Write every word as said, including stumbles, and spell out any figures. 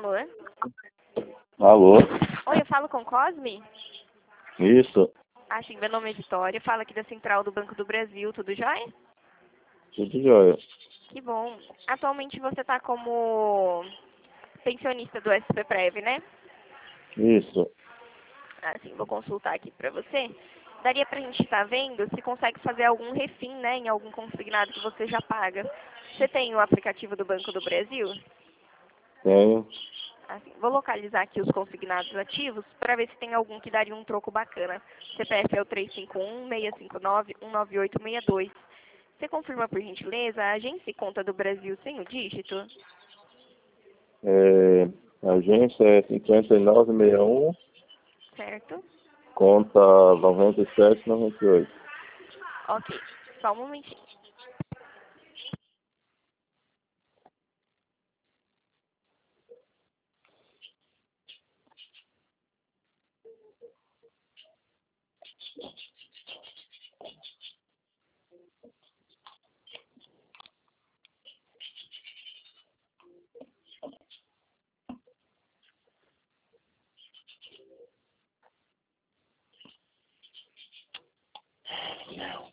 Alô? Alô? Oi, eu falo com Cosme? Isso, Ah, sim, meu nome é Vitória, falo aqui da Central do Banco do Brasil, tudo jóia? tudo jóia. Que bom. Atualmente você está como pensionista do S P Prev, né? Isso. Ah, sim, vou consultar aqui para você. Daria para a gente estar vendo se consegue fazer algum refim, né, em algum consignado que você já paga. Você tem o aplicativo do Banco do Brasil? Tenho. Assim, vou localizar aqui os consignados ativos para ver se tem algum que daria um troco bacana. C P F é o três cinco um, seis cinco nove, um nove oito seis dois. Você confirma, por gentileza, a agência e conta do Brasil sem o dígito? É, a agência é cinquenta e nove sessenta e um, Certo? conta noventa e sete noventa e oito. Ok, só um momentinho. Não.